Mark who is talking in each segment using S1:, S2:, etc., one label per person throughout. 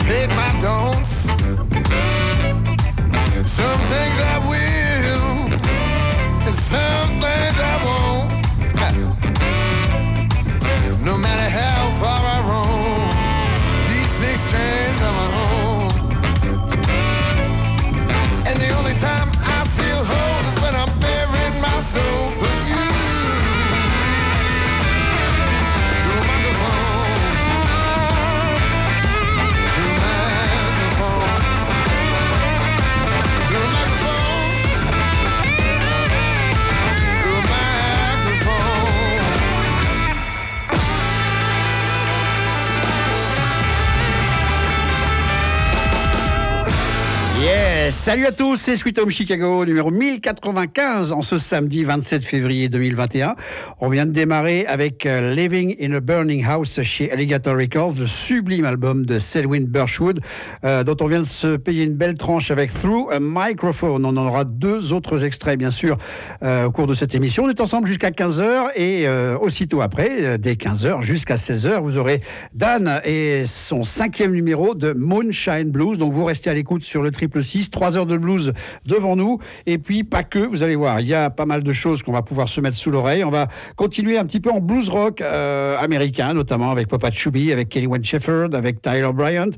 S1: take my don'ts. Some things I will, and some things I won't. No matter how far I roam, these 6 strands are my home. And the only time I feel whole is when I'm bearing my soul for you. Through a microphone, through a microphone, through a microphone, through a microphone.
S2: Yes, salut à tous, c'est Sweet Home Chicago, numéro 1095 en ce samedi 27 février 2021. On vient de démarrer avec Living in a Burning House chez Alligator Records, le sublime album de Selwyn Birchwood, dont on vient de se payer une belle tranche avec Through a Microphone. On en aura 2 autres extraits, bien sûr, au cours de cette émission. On est ensemble jusqu'à 15h et aussitôt après, dès 15h jusqu'à 16h, vous aurez Dan et son 5e numéro de Moonshine Blues. Donc vous restez à l'écoute sur le 666, 3 heures de blues devant nous. Et puis, pas que, vous allez voir, il y a pas mal de choses qu'on va pouvoir se mettre sous l'oreille. On va continuer un petit peu en blues rock américain, notamment avec Papa Chubby, avec Kenny Wayne Shepherd, avec Tyler Bryant,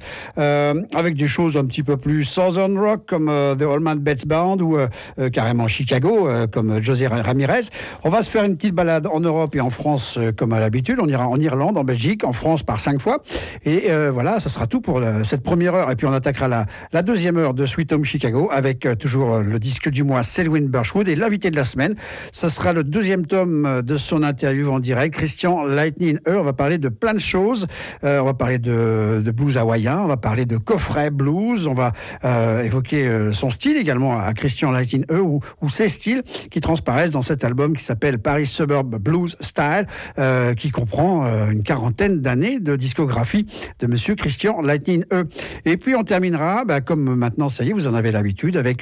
S2: avec des choses un petit peu plus southern rock, comme The Allman Betts Band, ou carrément Chicago, comme José Ramirez. On va se faire une petite balade en Europe et en France, comme à l'habitude. On ira en Irlande, en Belgique, en France par 5 fois. Et voilà, ça sera tout pour cette première heure. Et puis, on attaquera la deuxième heure de Sweet Home Chicago avec toujours le disque du mois Selwyn Birchwood et l'invité de la semaine. Ce sera le 2e tome de son interview en direct, Christian Lightning E. On va parler de plein de choses. On va parler de blues hawaïen, on va parler de coffret blues, on va évoquer son style également à Christian Lightning E ou ses styles qui transparaissent dans cet album qui s'appelle Paris Suburb Blues Style, qui comprend une 40aine d'années de discographie de monsieur Christian Lightning E. Et puis on terminera, comme maintenant, ça y est, vous en avez l'habitude, avec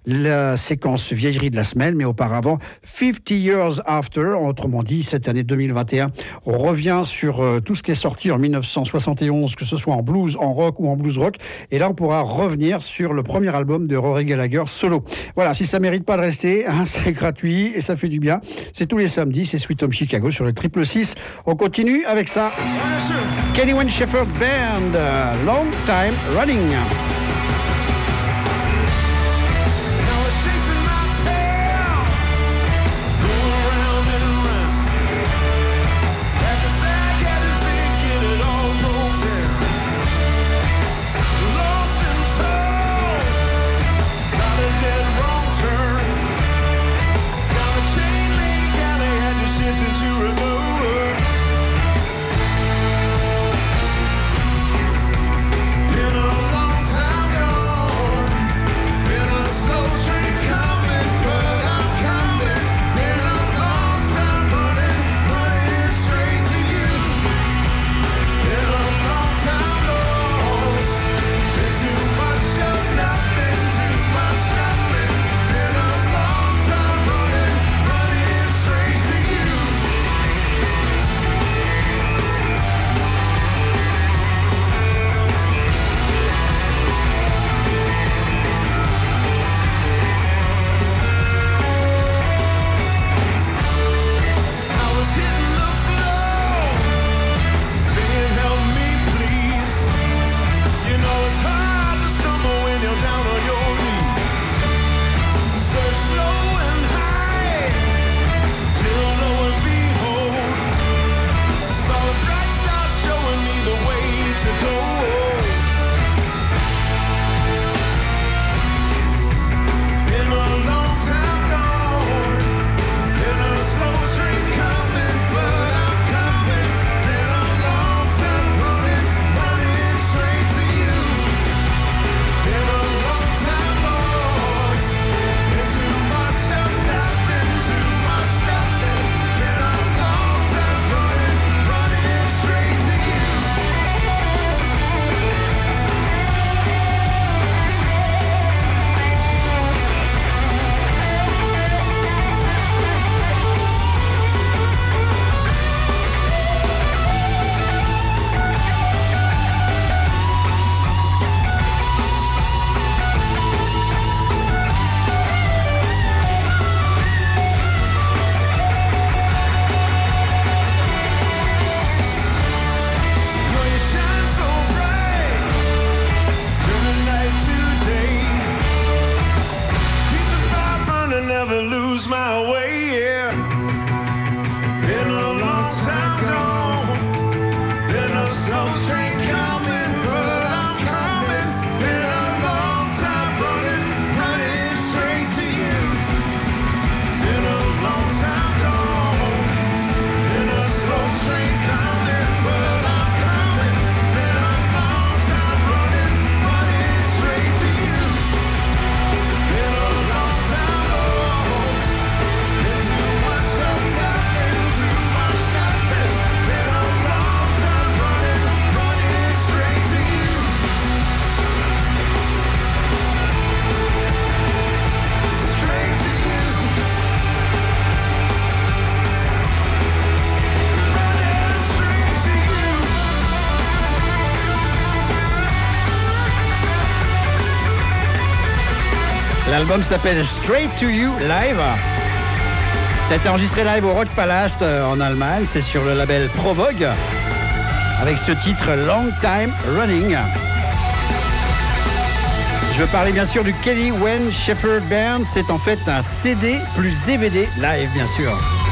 S2: la séquence vieillerie de la semaine, mais auparavant, 50 Years After, autrement dit, cette année 2021. On revient sur tout ce qui est sorti en 1971, que ce soit en blues, en rock ou en blues rock. Et là, on pourra revenir sur le premier album de Rory Gallagher solo. Voilà, si ça mérite pas de rester, c'est gratuit et ça fait du bien. C'est tous les samedis, c'est Sweet Home Chicago sur le 666. On continue avec ça. Kenny Wayne Shepherd Band, Long Time Running.
S1: Been a long time
S2: L'album s'appelle Straight to You Live. Ça a été enregistré live au Rockpalast en Allemagne. C'est sur le label Provogue avec ce titre Long Time Running. Je veux parler bien sûr du Kenny Wayne Shepherd Band. C'est en fait un CD plus DVD live bien sûr.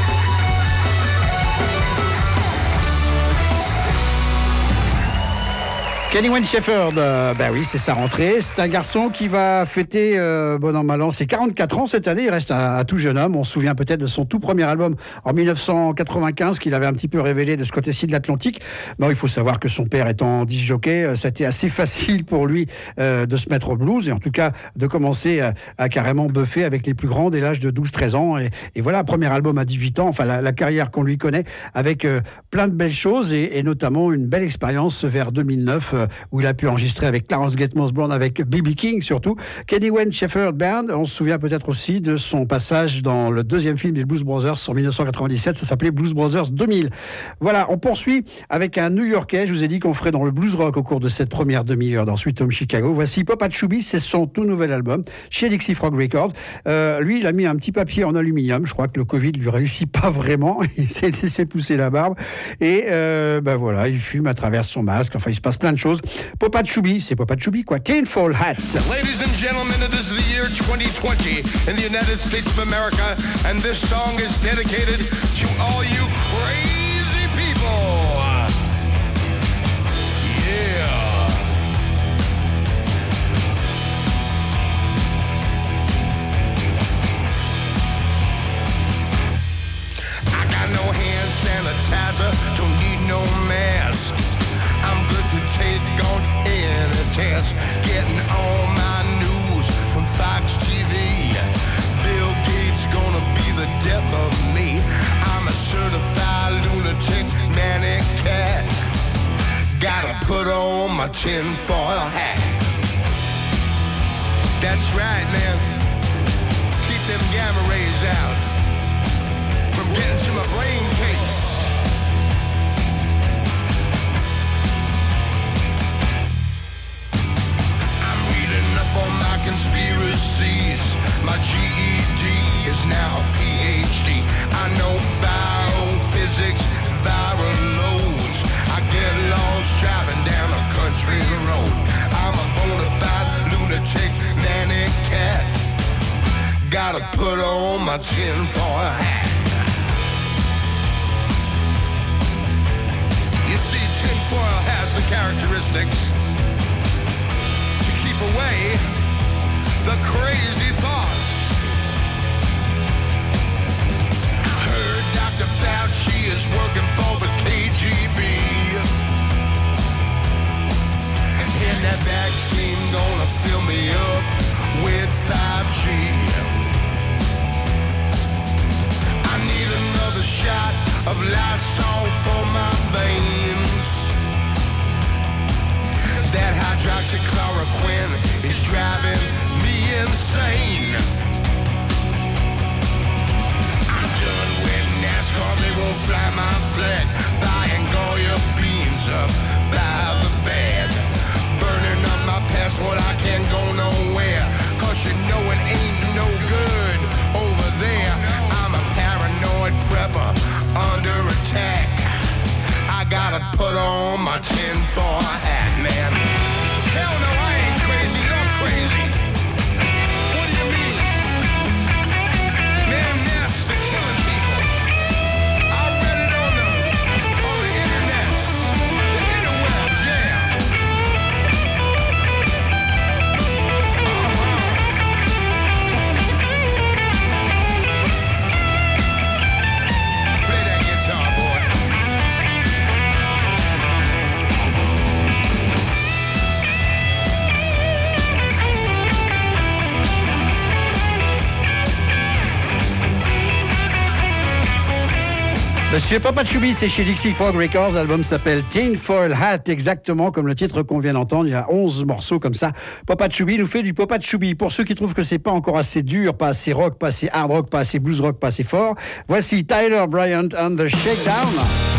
S2: Kenny Wayne Shepherd, ben oui, c'est sa rentrée. C'est un garçon qui va fêter, bon an, mal an, ses 44 ans cette année. Il reste un tout jeune homme. On se souvient peut-être de son tout premier album en 1995 qu'il avait un petit peu révélé de ce côté-ci de l'Atlantique. Bon, il faut savoir que son père étant disc-jockey, ça a été assez facile pour lui de se mettre au blues et en tout cas de commencer à carrément buffer avec les plus grands dès l'âge de 12-13 ans. Et voilà, premier album à 18 ans, enfin la carrière qu'on lui connaît avec plein de belles choses et notamment une belle expérience vers 2009 où il a pu enregistrer avec Clarence Gatiss Brown, avec B.B. King surtout. Kenny Wayne Shepherd Band, on se souvient peut-être aussi de son passage dans le deuxième film des Blues Brothers en 1997, ça s'appelait Blues Brothers 2000. Voilà, on poursuit avec un New-Yorkais, je vous ai dit qu'on ferait dans le blues rock au cours de cette première demi-heure dans Sweet Home Chicago. Voici Papa Chubby, c'est son tout nouvel album chez Dixie Frog Records. Lui, il a mis un petit papier en aluminium, je crois que le Covid lui réussit pas vraiment, il s'est laissé pousser la barbe et ben voilà, il fume à travers son masque, enfin il se passe plein de choses. Papa Chubby, c'est Papa Chubby quoi. Tinfoil Hat.
S1: Ladies and gentlemen, it is the year 2020 in the United States of America, and this song is dedicated to all you crazy people. Yeah. I got no hand sanitizer, don't need no mask. I'm good to take on any test. Getting all my news from Fox TV. Bill Gates gonna be the death of me. I'm a certified lunatic manic cat. Gotta put on my tinfoil hat. That's right, man. Keep them gamma rays out from getting to my brain case. On my conspiracies, my GED is now a PhD. I know biophysics, viral loads. I get lost driving down a country road. I'm a bona fide lunatic, manic cat. Gotta put on my tinfoil hat. You see, tinfoil has the characteristics away the crazy thoughts. Heard Dr. Fauci is working for the KGB, and that vaccine gonna fill me up with 5G. I need another shot of Lysol for my veins. That hydroxychloroquine is driving me insane. I'm done with NASCAR, they won't fly my flag. Buying Goya beans up by the bag. Burning up my passport, I can't go nowhere. Cause you know it ain't no good over there. I'm a paranoid prepper under attack. I gotta put on my tinfoil hat, man. Hell no, I ain't crazy, you're crazy. What do you mean? Man, masks are killing people. I read it on the internets, the interwebs, yeah. Play that guitar, boy.
S2: Monsieur Papa Chubby, c'est chez Dixie Frog Records. L'album s'appelle Tinfoil Hat, exactement comme le titre qu'on vient d'entendre. Il y a 11 morceaux comme ça. Papa Chubby nous fait du Papa Chubby. Pour ceux qui trouvent que c'est pas encore assez dur, pas assez rock, pas assez hard rock, pas assez blues rock, pas assez fort, voici Tyler Bryant and the Shakedown.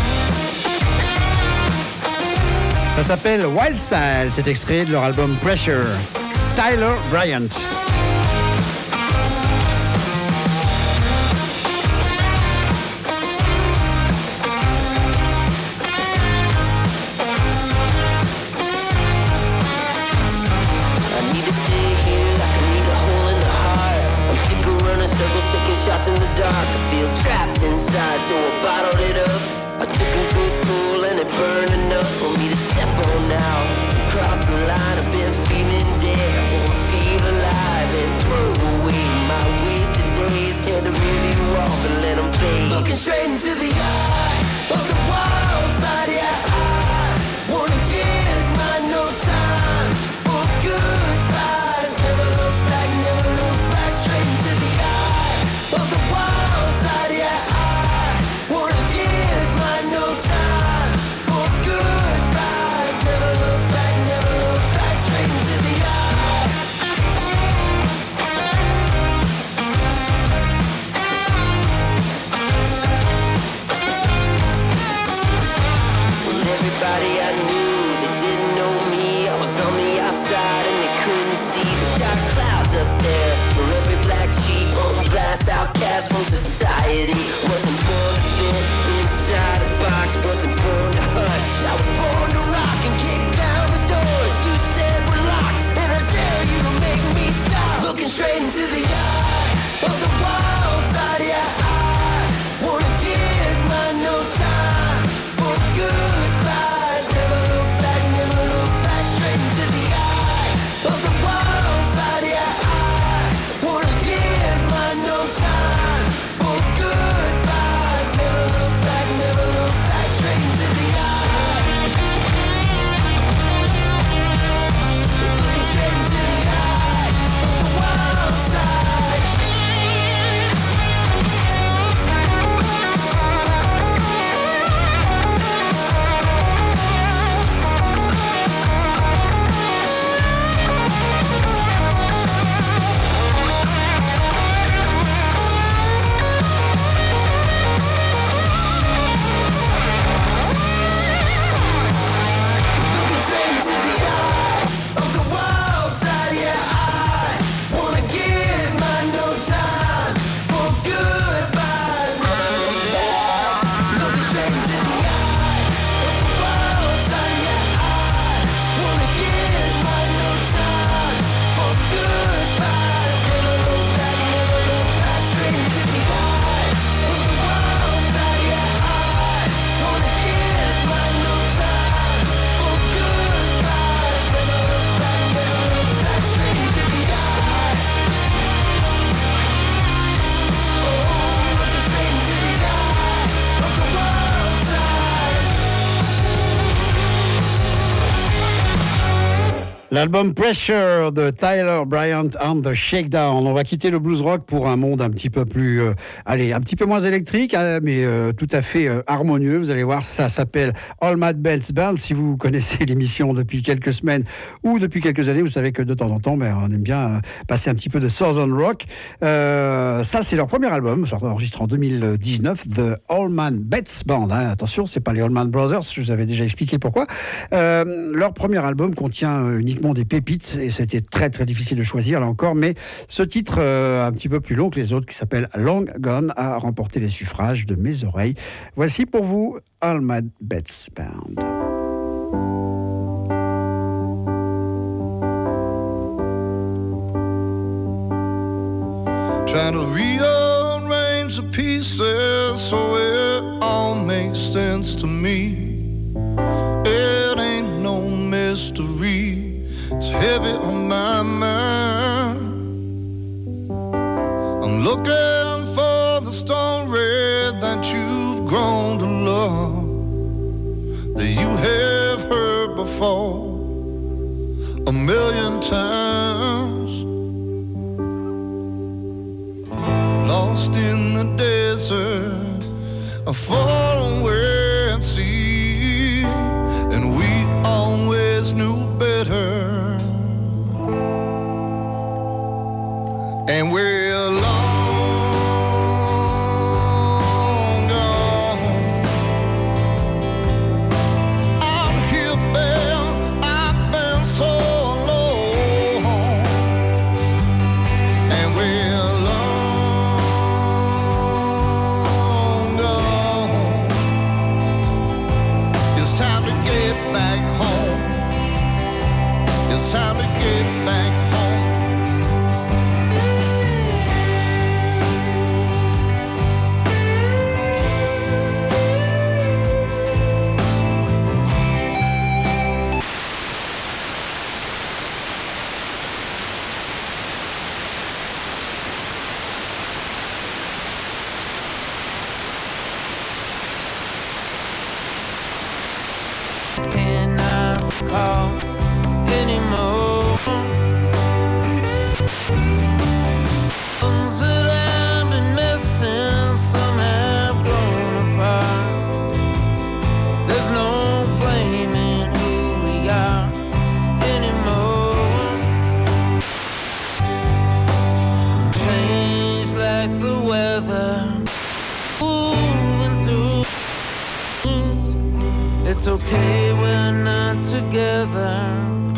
S2: Ça s'appelle Wild Side. C'est extrait de leur album Pressure. Tyler Bryant.
S3: outside, so I bottled it up. I took a good pull and it burned enough for me to step on out. Cross the line, I've been feeling dead. I wanna feel alive and throw away my wasted days. Tear the review off and let them fade. Looking straight into the eye of the wild side, yeah. I wanna give my no time for goodbyes. Never look back, straight into the eye of the wild side, yeah. I wanna give my no time for goodbyes. Never look back, straight into the eye. Well, everybody I knew, they didn't know me. I was on the outside and they couldn't see the dark clouds up there. For every black sheep on the glass outcast from society. Wasn't born to fit inside a box, wasn't born to hush. I was born to rock and kick down the doors you said were locked. And I dare you to make me stop. Looking straight into the eye of the wild side, yeah. I wanna give my no time for goodbyes. Never look back, straight into the eye of the wild side, yeah. I wanna give my no time for goodbyes. Never look back, straight into the eye. Looking straight into the eye of the wild side. Looking straight into the eye of the wild side, yeah. I wanna give my no time for goodbyes. Never look back. Looking straight into the eye of the wild side, yeah. I wanna give my no time for goodbyes. Never look back, straight into the eye of the wild side, yeah. I wanna give my no time for goodbyes. Never look back, straight into the eye. Oh, looking straight into the eye of the wild side.
S2: L'album Pressure de Tyler Bryant and the Shakedown. On va quitter le blues rock pour un monde un petit peu plus, un petit peu moins électrique, mais tout à fait harmonieux. Vous allez voir, ça s'appelle All Mad Bells Band. Si vous connaissez l'émission depuis quelques semaines ou depuis quelques années, vous savez que de temps en temps, on aime bien passer un petit peu de Southern Rock. Ça, c'est leur premier album, enregistré en 2019, The All Man Betts Band. Attention, c'est pas les Allman Brothers, je vous avais déjà expliqué pourquoi. Leur premier album contient uniquement des pépites et c'était très très difficile de choisir là encore, mais ce titre un petit peu plus long que les autres qui s'appelle Long Gone a remporté les suffrages de mes oreilles. Voici pour vous All Mad Betts Band.
S1: Trying to rearrange the pieces so it all makes sense to me. It ain't no mystery, it's heavy on my mind. I'm looking for the story that you've grown to love, that you have heard before 1,000,000 times. Lost in the desert, far away at sea, and we always knew better. And we're long gone. Out here, Belle, I've been so alone. And we're long gone. It's time to get back home. It's time to get back home.
S4: time.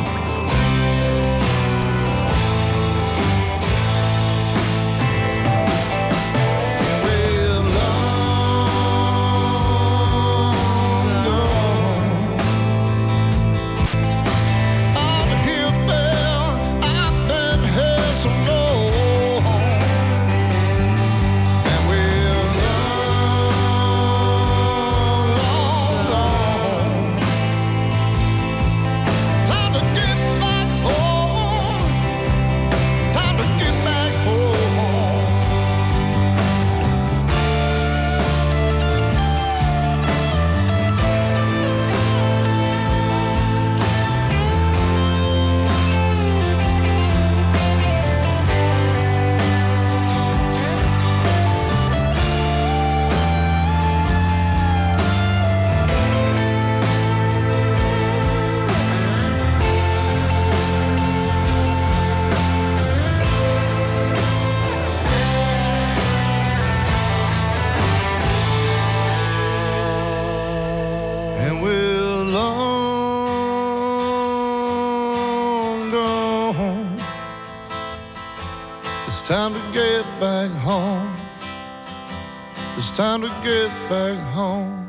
S5: Time to get back home. It's time to get back home.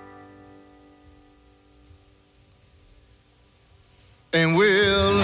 S5: And we'll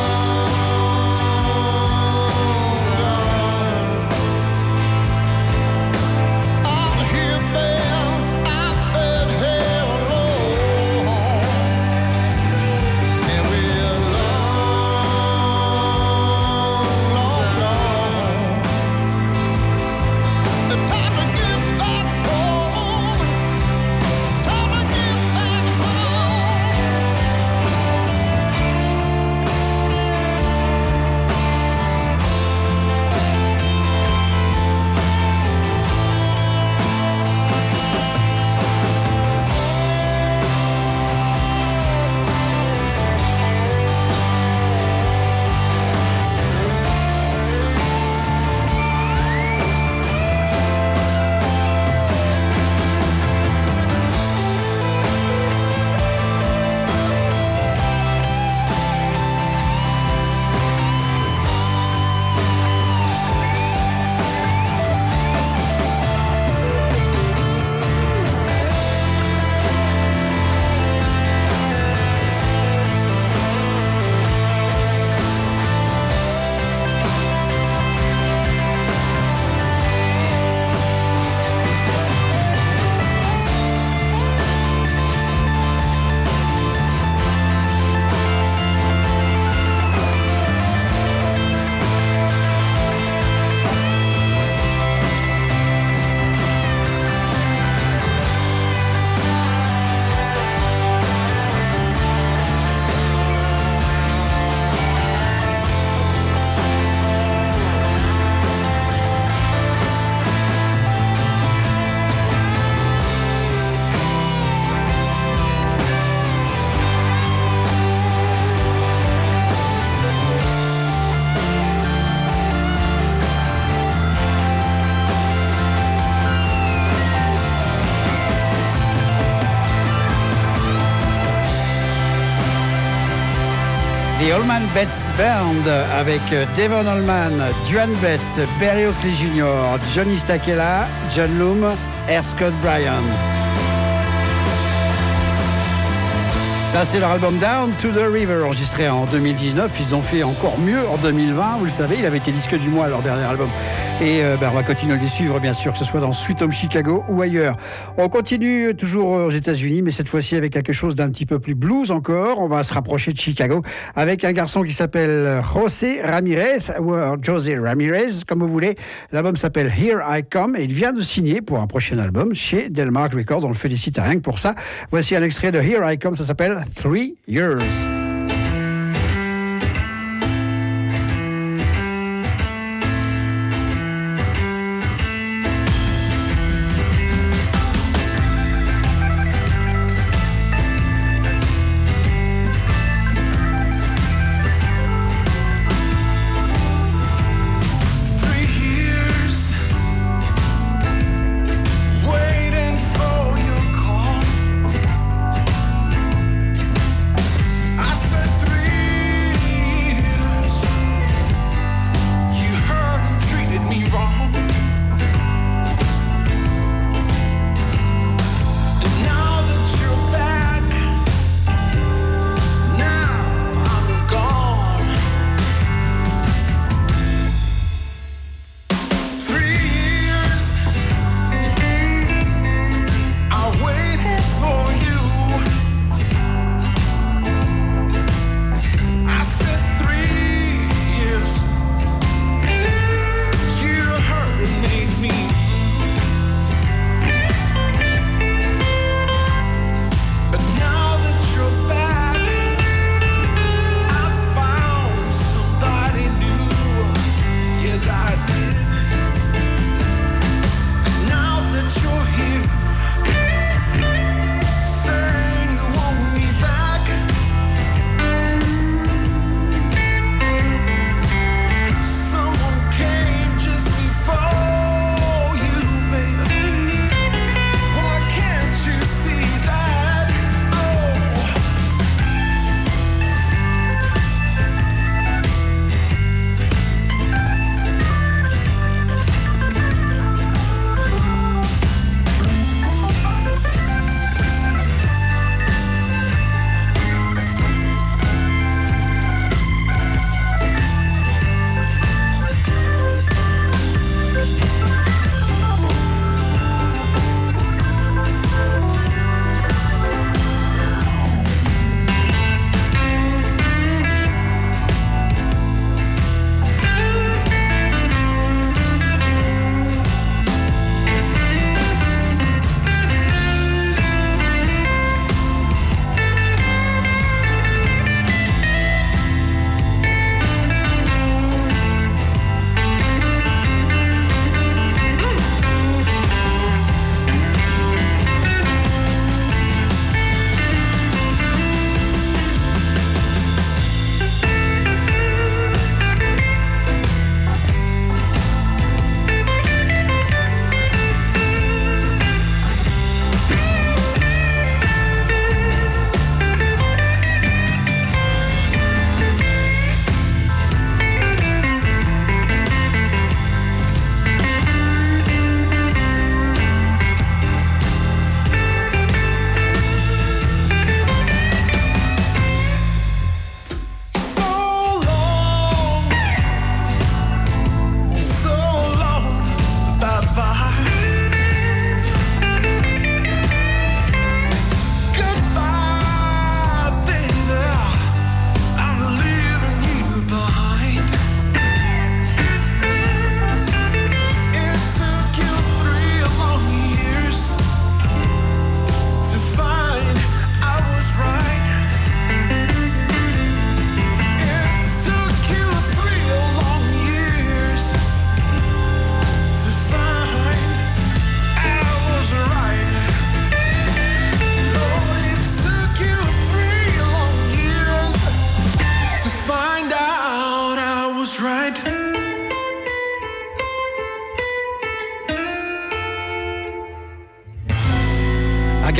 S2: The Allman Betts Band avec Devon Allman, Duane Betts, Berry Oakley Jr., Johnny Stakela, John Loom, R. Scott Bryan. Ça, c'est leur album Down to the River, enregistré en 2019. Ils ont fait encore mieux en 2020. Vous le savez, il avait été disque du mois, leur dernier album. Et on va continuer à les suivre, bien sûr, que ce soit dans Sweet Home Chicago ou ailleurs. On continue toujours aux États-Unis, mais cette fois-ci avec quelque chose d'un petit peu plus blues encore. On va se rapprocher de Chicago avec un garçon qui s'appelle José Ramirez, ou José Ramirez, comme vous voulez. L'album s'appelle Here I Come et il vient de signer pour un prochain album chez Delmark Records. On le félicite rien que pour ça. Voici un extrait de Here I Come, ça s'appelle 3 Years.
S6: I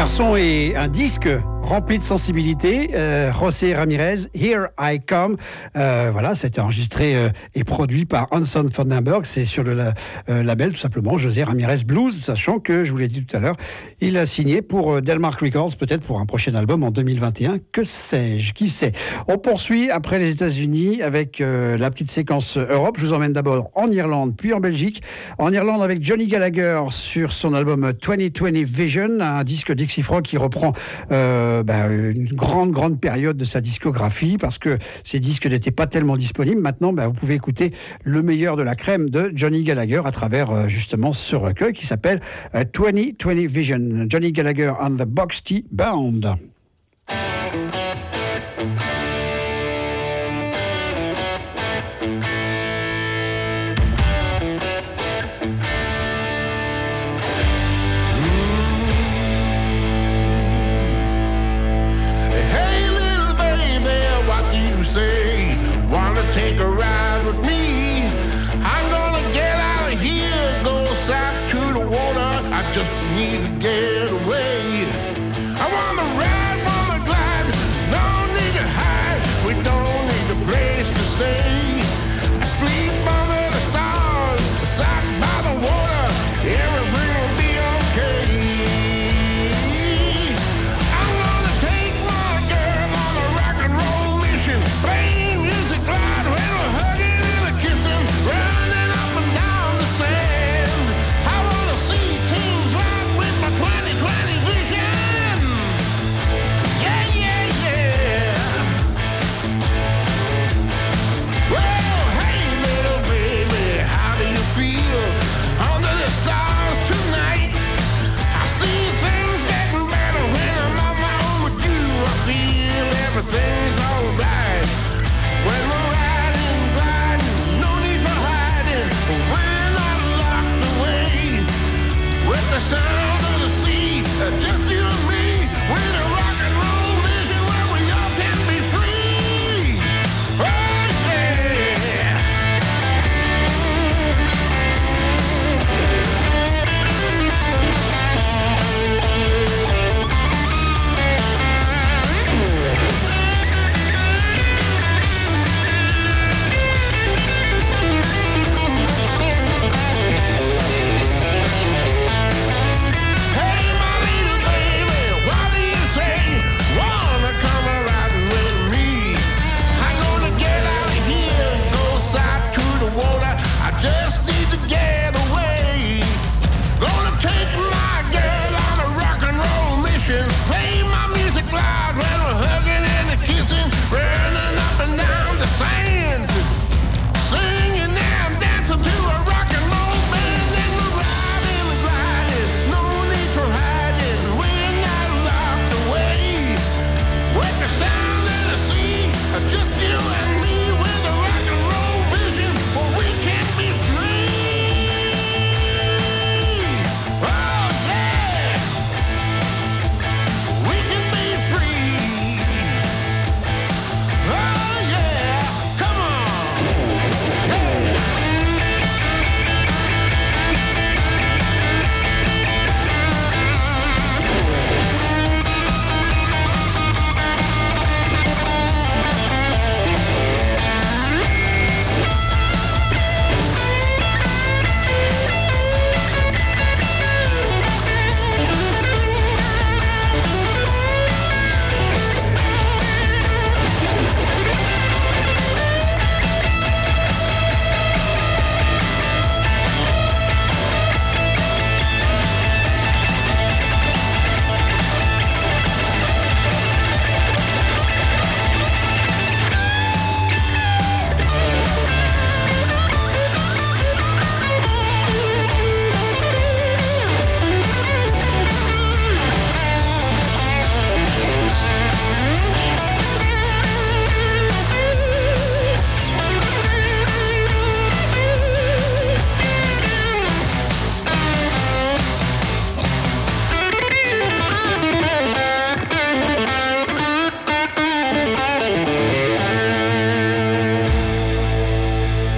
S2: garçon est un disque rempli de sensibilité. José Ramirez, Here I Come. Voilà, ça a été enregistré et produit par Hanson Vandenberg. C'est sur le label, tout simplement, José Ramirez Blues, sachant que, je vous l'ai dit tout à l'heure, il a signé pour Delmark Records, peut-être pour un prochain album en 2021. Que sais-je? Qui sait? On poursuit après les États-Unis avec la petite séquence Europe. Je vous emmène d'abord en Irlande, puis en Belgique. En Irlande avec Johnny Gallagher sur son album 2020 Vision, un disque Dixie Frog qui reprend une grande période de sa discographie, parce que ces disques n'étaient pas tellement disponibles. Maintenant, vous pouvez écouter le meilleur de la crème de Johnny Gallagher à travers justement ce recueil qui s'appelle 2020 Vision. Johnny Gallagher and the Box T Band.
S1: Take a ride with me. I'm gonna get out of here, go south to the water. I just need to get away. I wanna ride, wanna glide, don't need to hide. We don't need a place to stay. I sleep under the stars, sat by the water. Everything will be okay. I'm gonna take my girl on a rock and roll mission. Play music loud. Running up and down the sand. I wanna see things right with my 20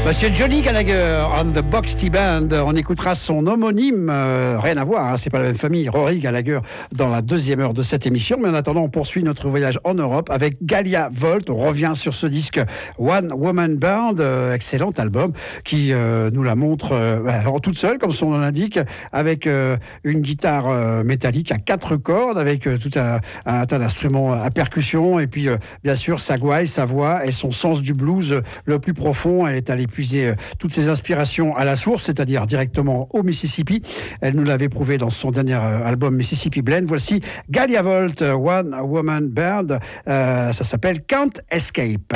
S2: Monsieur Johnny Gallagher on the Box Tea Band. On écoutera son homonyme, rien à voir, hein, c'est pas la même famille, Rory Gallagher, dans la deuxième heure de cette émission. Mais en attendant, on poursuit notre voyage en Europe avec Galia Volt. On revient sur ce disque One Woman Band, excellent album qui nous la montre toute seule, comme son nom l'indique, avec une guitare métallique à 4 cordes, avec tout un tas d'instruments à percussion, et puis bien sûr sa gouaille, sa voix et son sens du blues le plus profond. Elle est allée puiser toutes ses inspirations à la source, c'est-à-dire directement au Mississippi. Elle nous l'avait prouvé dans son dernier album Mississippi Blend. Voici Galia Volt, One Woman Band. Ça s'appelle Can't Escape.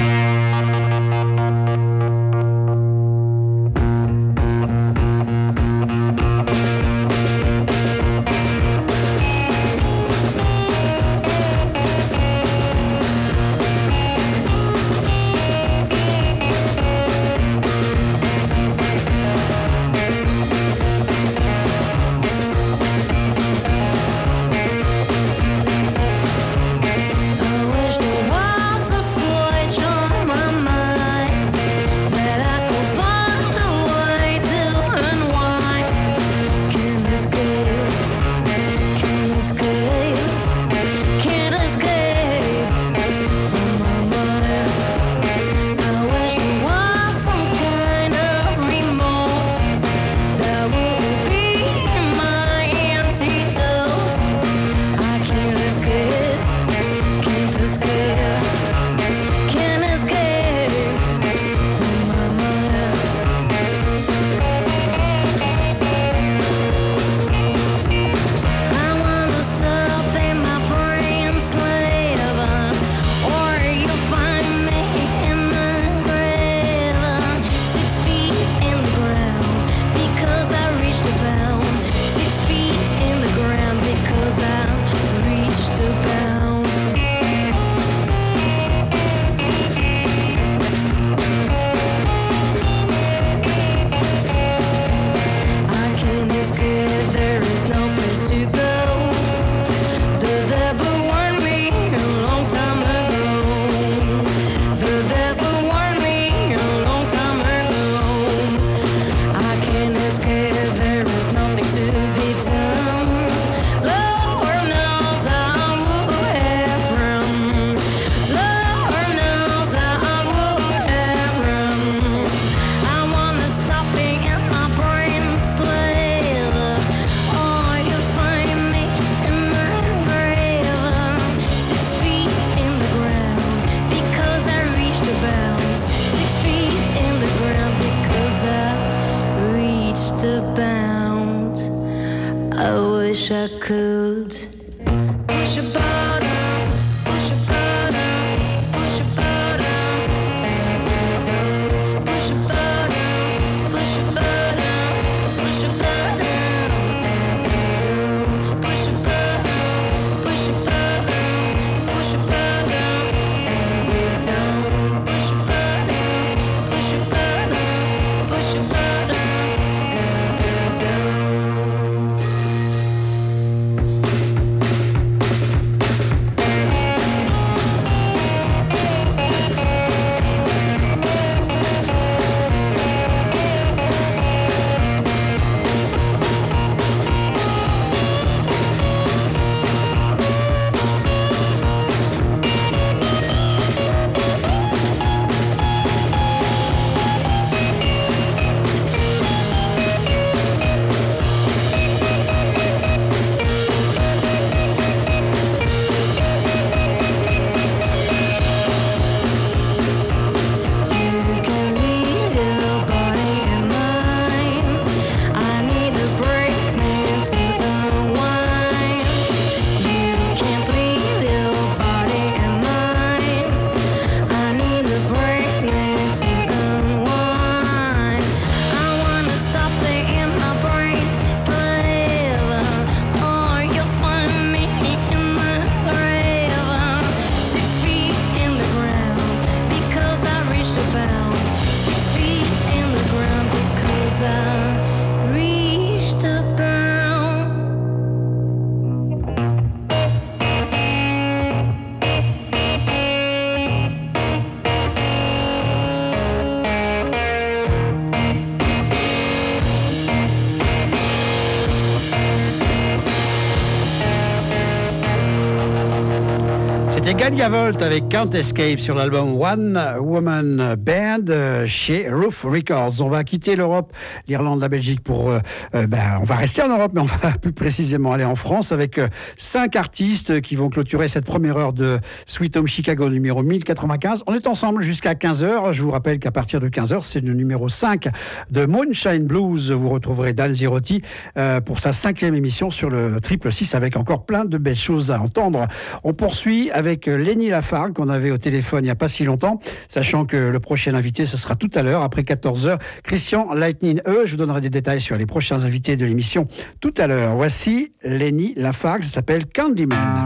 S2: C'est Galia Volt avec Can't Escape sur l'album One Woman Band chez Roof Records. On va quitter l'Europe, l'Irlande, la Belgique pour... on va rester en Europe, mais on va plus précisément aller en France avec 5 artistes qui vont clôturer cette première heure de Sweet Home Chicago numéro 1095. On est ensemble jusqu'à 15h. Je vous rappelle qu'à partir de 15h, c'est le numéro 5 de Moonshine Blues. Vous retrouverez Dan Zirotti pour sa 5e émission sur le 666 avec encore plein de belles choses à entendre. On poursuit avec Lenny Lafargue qu'on avait au téléphone il n'y a pas si longtemps, sachant que le prochain invité ce sera tout à l'heure après 14h. Christian Lightning je vous donnerai des détails sur les prochains invités de l'émission tout à l'heure. Voici Lenny Lafargue, ça s'appelle Candyman.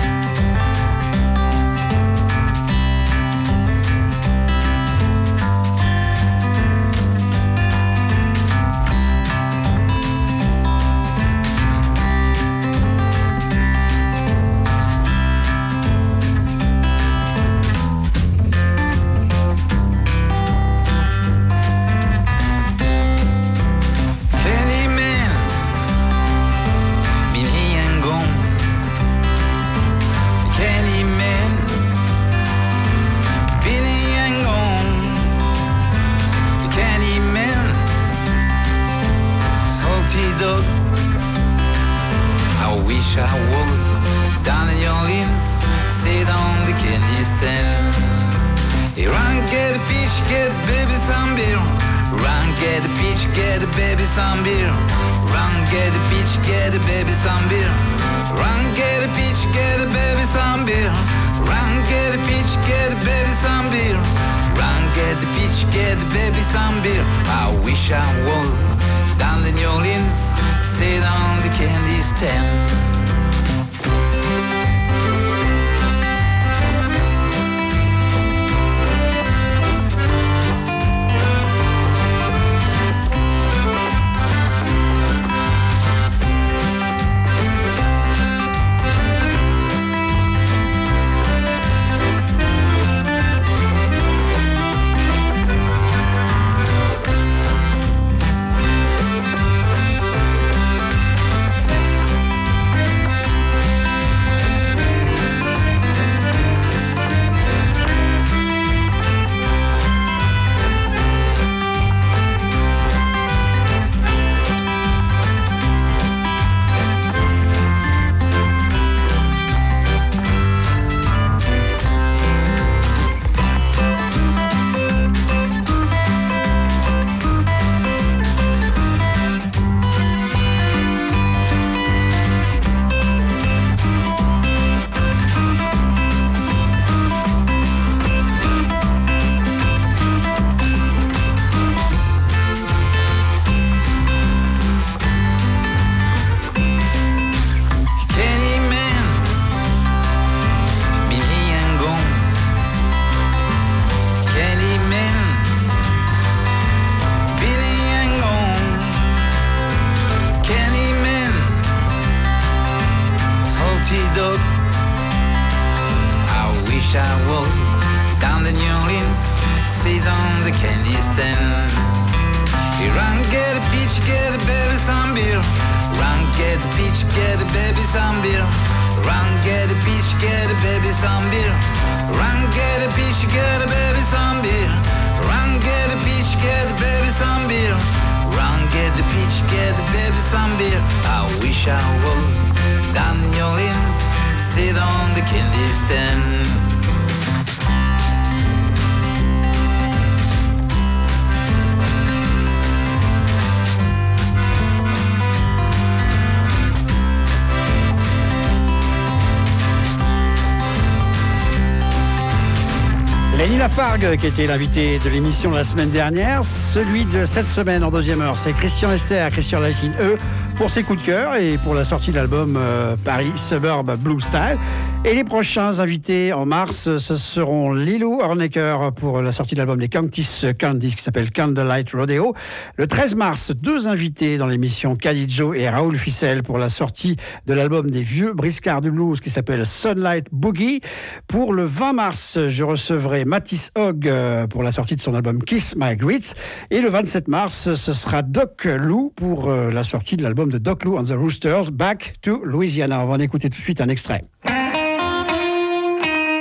S2: Lenny Lafargue, qui était l'invité de l'émission la semaine dernière. Celui de cette semaine en deuxième heure, c'est Christian Lightning pour ses coups de cœur et pour la sortie de l'album Paris Suburb Blue Style. Et les prochains invités en mars, ce seront Lilou Hornecker pour la sortie de l'album des Countess Candies qui s'appelle Candlelight Rodeo. Le 13 mars, 2 invités dans l'émission Khalidjo et Raoul Ficel pour la sortie de l'album des vieux briscards du blues qui s'appelle Sunlight Boogie. Pour le 20 mars, je recevrai Matisse Hogg pour la sortie de son album Kiss My Grits. Et le 27 mars, ce sera Doc Lou pour la sortie de l'album de Doc Lou and the Roosters, Back to Louisiana. On va en écouter tout de suite un extrait.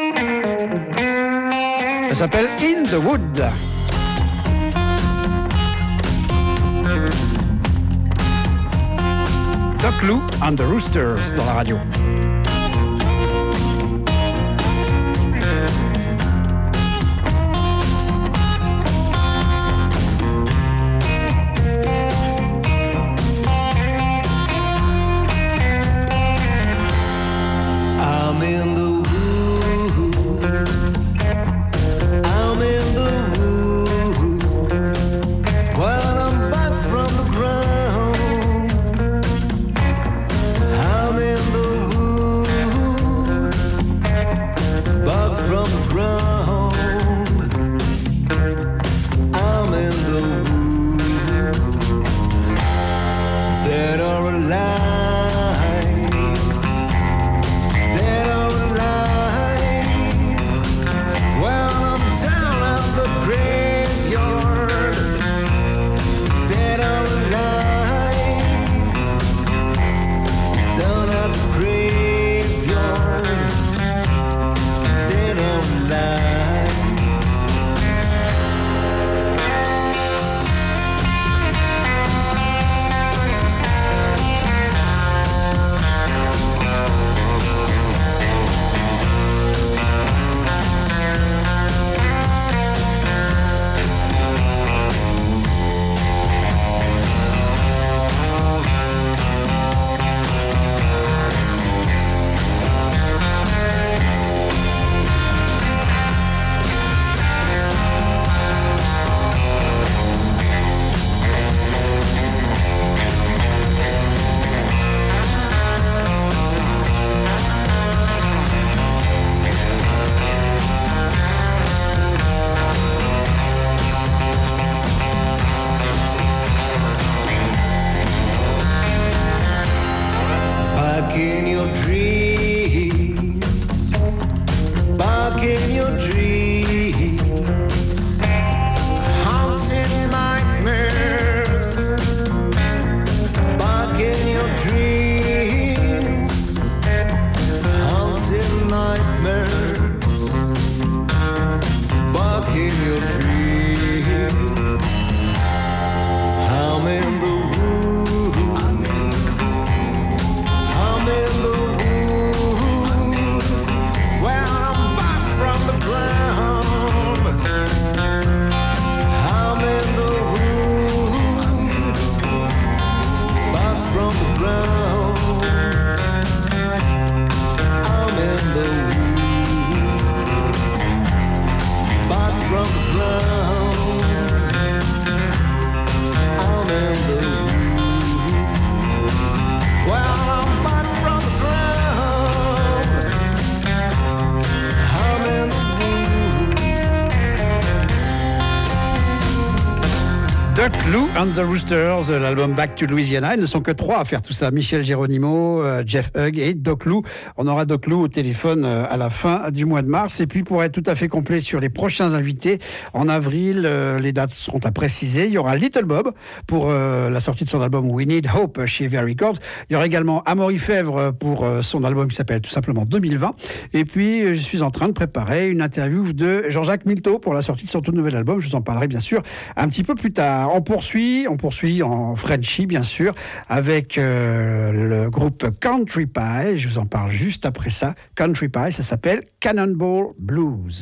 S2: Ça s'appelle In the Wood. Doc Lou and the Roosters dans la radio. Doc Lou and the Roosters, l'album Back to Louisiana. Ils ne sont que trois à faire tout ça. Michel Geronimo, Jeff Hugg et Doc Lou. On aura Doc Lou au téléphone à la fin du mois de mars. Et puis, pour être tout à fait complet sur les prochains invités, en avril, les dates seront à préciser. Il y aura Little Bob pour la sortie de son album We Need Hope chez Very Records. Il y aura également Amaury Fèvre pour son album qui s'appelle tout simplement 2020. Et puis, je suis en train de préparer une interview de Jean-Jacques Milteau pour la sortie de son tout nouvel album. Je vous en parlerai bien sûr un petit peu plus tard. On poursuit en Frenchy, bien sûr, avec le groupe Country Pie. Je vous en parle juste après ça. Country Pie, ça s'appelle Cannonball Blues.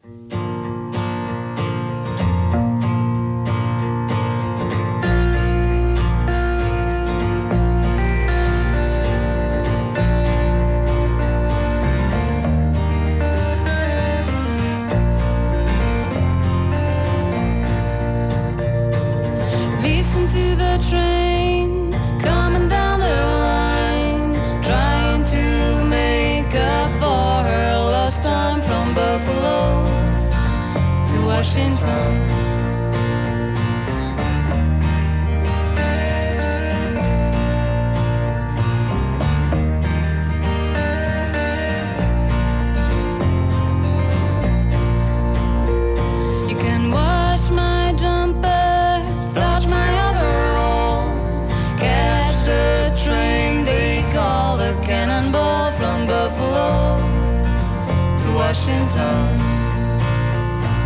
S4: Train coming down the line, trying to make up for her lost time from Buffalo to Washington. You can wash my jumper, starch my Cannonball from Buffalo to Washington.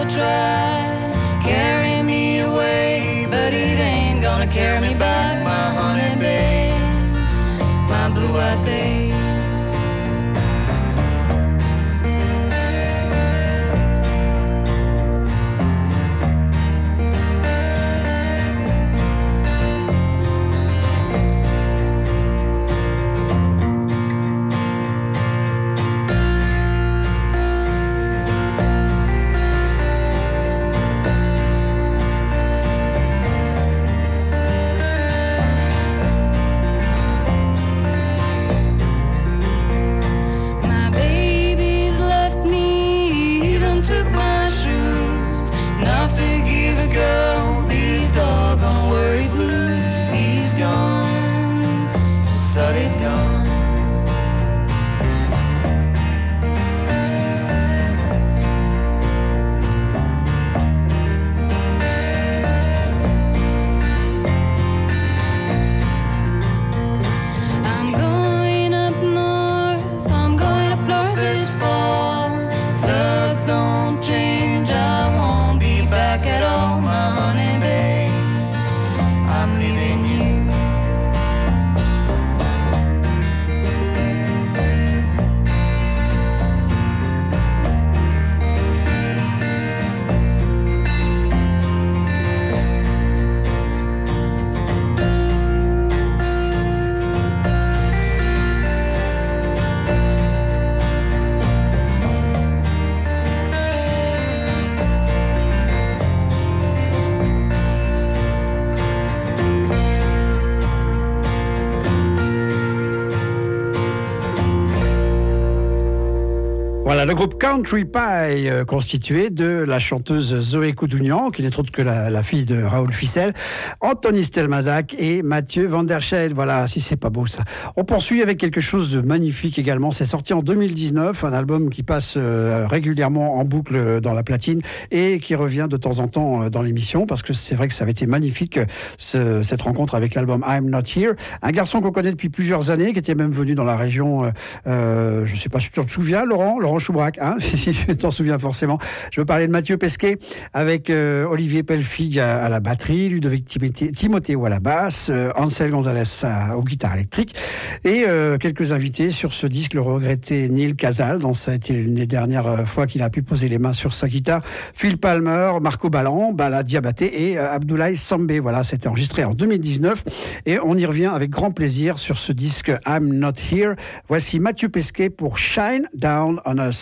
S4: will try carry me away, but it ain't gonna carry me back, my honey babe, my blue-eyed babe.
S2: Voilà, le groupe Country Pie, constitué de la chanteuse Zoé Coudounian, qui n'est autre que la fille de Raoul Ficelle, Anthony Stelmazac et Mathieu Van der Schelde. Voilà, si c'est pas beau ça. On poursuit avec quelque chose de magnifique également. C'est sorti en 2019, un album qui passe régulièrement en boucle dans la platine et qui revient de temps en temps dans l'émission, parce que c'est vrai que ça avait été magnifique, cette rencontre avec l'album I'm Not Here. Un garçon qu'on connaît depuis plusieurs années, qui était même venu dans la région, je ne sais pas si tu te souviens, Laurent Choubrac, hein, si tu t'en souviens forcément. Je veux parler de Mathieu Pesquet avec Olivier Pelfig à la batterie, Ludovic Timoteo à la basse, Ansel Gonzalez aux guitares électriques et quelques invités sur ce disque, le regretté Neil Casal, dont ça a été l'une des dernières fois qu'il a pu poser les mains sur sa guitare, Phil Palmer, Marco Ballan, Bala Diabaté et Abdoulaye Sambé. Voilà, c'était enregistré en 2019 et on y revient avec grand plaisir sur ce disque I'm Not Here. Voici Mathieu Pesquet pour Shine Down on Us.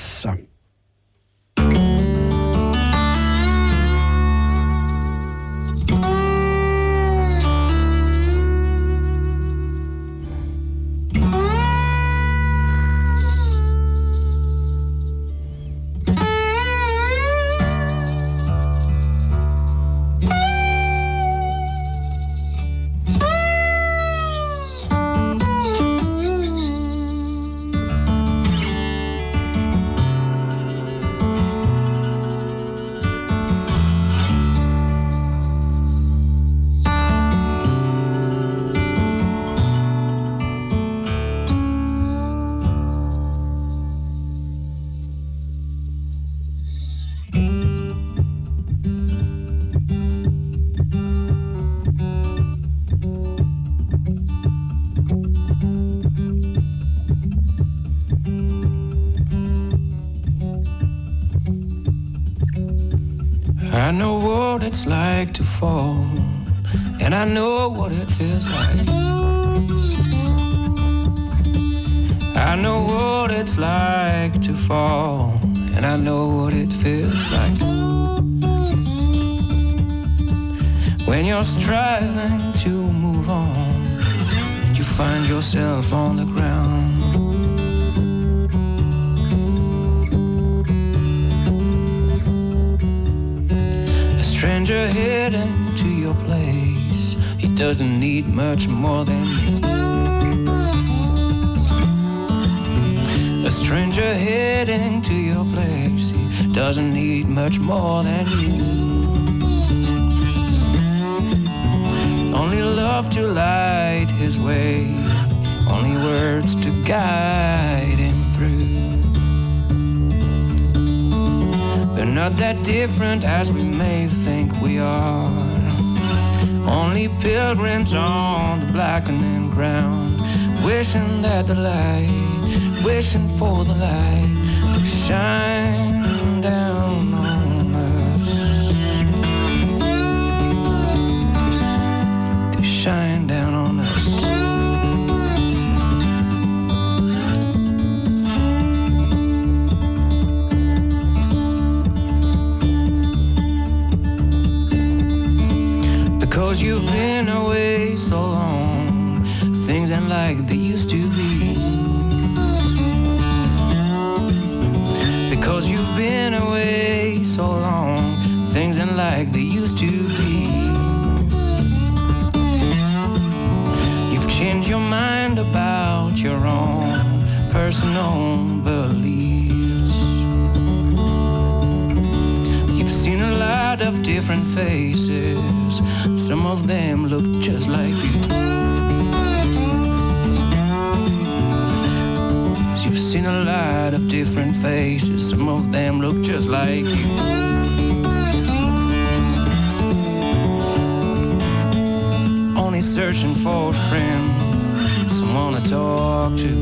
S6: I know what it's like to fall, and I know what it feels like. I know what it's like to fall, and I know what it feels like. When you're striving to move on, and you find yourself on the ground. Stranger heading to your place, he doesn't need much more than you. A stranger heading to your place, he doesn't need much more than you. Only love to light his way, only words to guide him through. We're not that different as we may think we are. Only pilgrims on the blackening ground, wishing that the light, wishing for the light to shine down on us, to shine down on us. Because you've been away so long, things ain't like they used to be. Because you've been away so long, things ain't like they used to be. You've changed your mind about your own personal beliefs. You've seen a lot of different faces, some of them look just like you. You've seen a lot of different faces, some of them look just like you. Only searching for a friend, someone to talk to.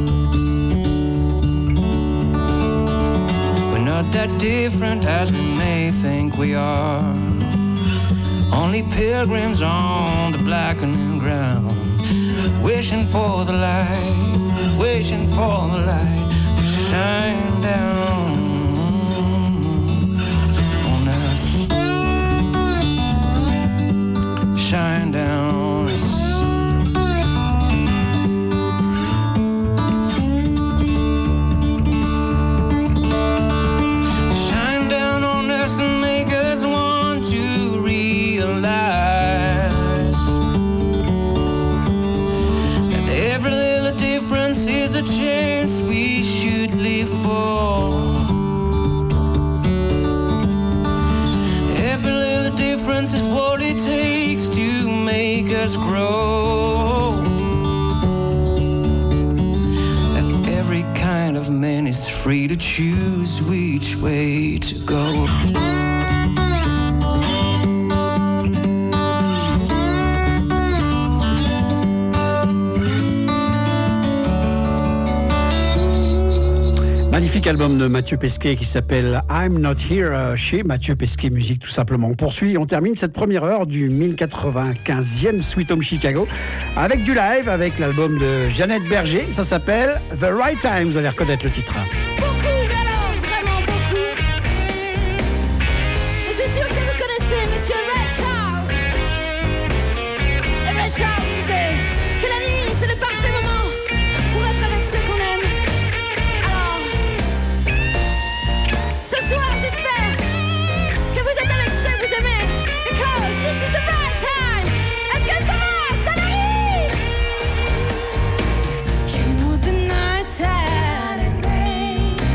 S6: We're not that different as we may think we are. Only pilgrims on the blackening ground, wishing for the light, wishing for the light to shine down on us, shine down on us. Shine down on us and make us want to realize that every little difference is a chance we should live for. Every little difference is what it takes to make us grow. That every kind of man is free to choose which way to go.
S2: Magnifique album de Mathieu Pesquet qui s'appelle I'm Not Here chez Mathieu Pesquet Musique tout simplement. On poursuit, on termine cette première heure du 1095e Sweet Home Chicago avec du live, avec l'album de Jeannette Berger. Ça s'appelle The Right Time, vous allez reconnaître le titre.
S4: Beaucoup, mais alors vraiment beaucoup. Je suis sûre que vous connaissez Monsieur Ray Charles. Et Ray Charles disait que la nuit c'est le parfait moment pour être avec ceux qu'on aime. Alors, ce soir j'espère que vous êtes avec ceux que vous aimez. Because this is the right time. Est-ce que ça va? Ça arrive! You know the night had an name.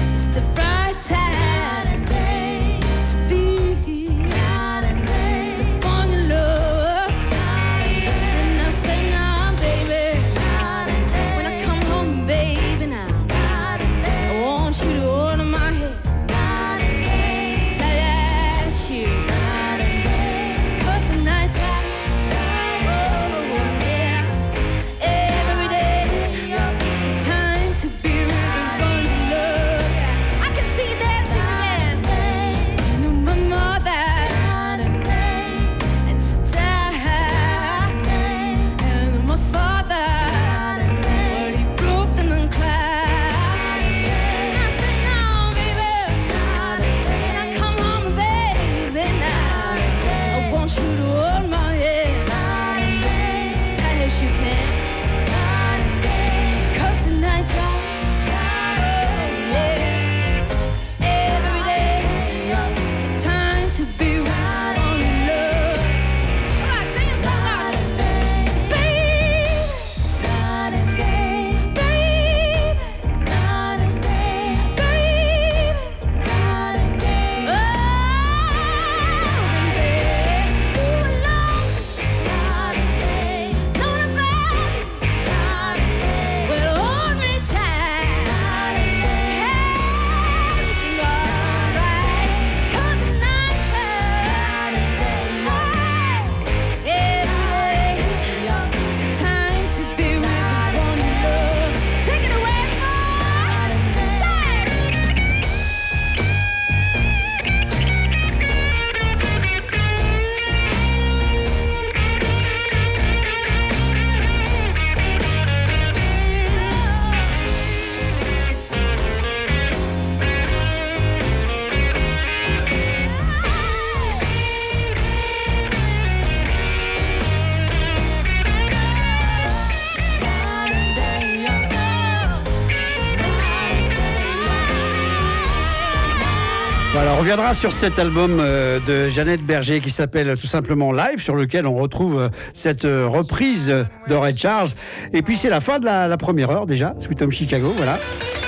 S2: Voilà, on reviendra sur cet album de Jeannette Berger qui s'appelle tout simplement Live, sur lequel on retrouve cette reprise de Ray Charles. Et puis c'est la fin de la première heure déjà, Sweet Home Chicago, voilà.